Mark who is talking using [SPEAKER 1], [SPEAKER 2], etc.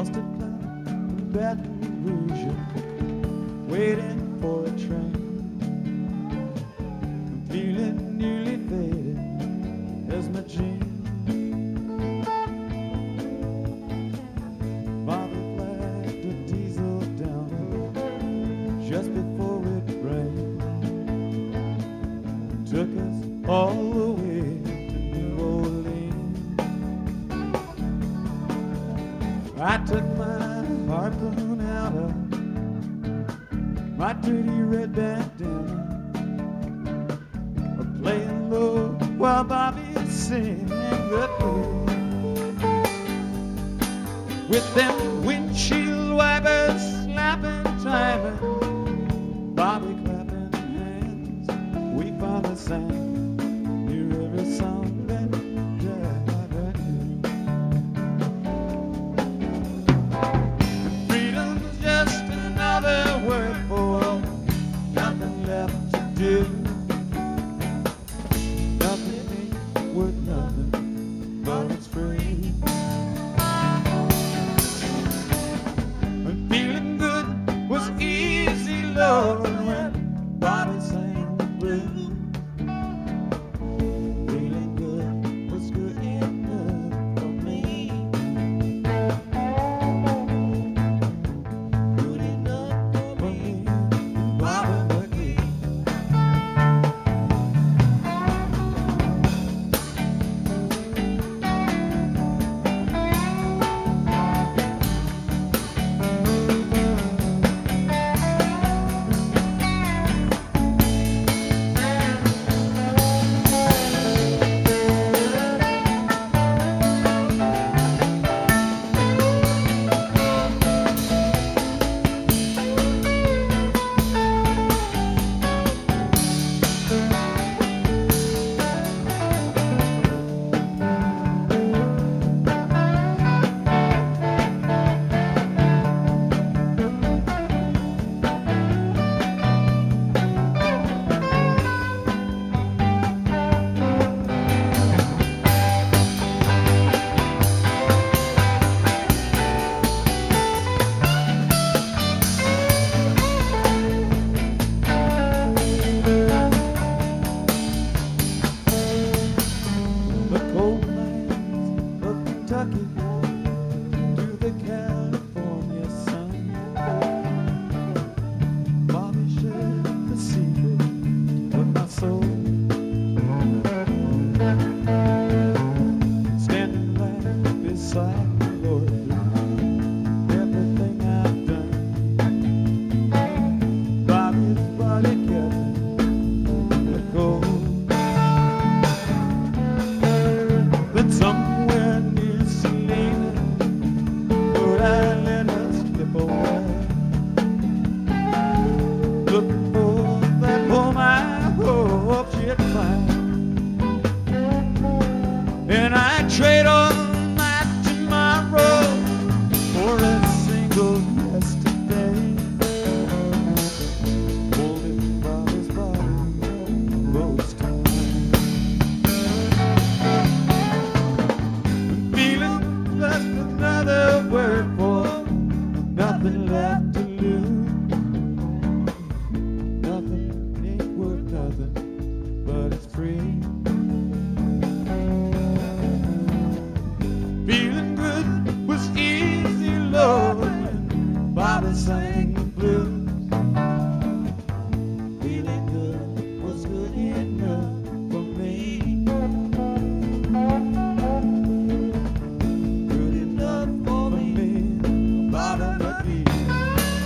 [SPEAKER 1] Must have found in Baton Rouge, waiting for a train. I'm feeling nearly faded as my jeans. Mother flagged a diesel down just before it rained. Took us all the way to New Orleans. I took my harpoon out of my dirty red bandana, playing low while Bobby's singing the blues. With them windshield wipers slapping time and Bobby clapping hands, we finally sang near every song that I knew. And freedom's just another word for nothing left to do. Nothing ain't worth nothing, but it's free. And feeling good was easy, Lord, when Bobby sang the blues. Feeling good was good enough for me. Good enough for me, Bobby McGee. The cold lands of Kentucky to the California sun. Bobby shared the secret of my soul, standing right beside the Lord through everything I've done. Bobby's body kept the cold. But somewhere near Selena, Lord, I let us slip away, looking for that home I hope she'd find. And I trade all my tomorrow for a single yesterday, holding Bobby's body close to mine. Feeling just another word for nothing left to lose. Nothing ain't worth nothing, but it's free. Feeling good was easy, Lord, when Bobby sang the blues. Feeling good was good enough for me. Good enough for me, Bobby McGee.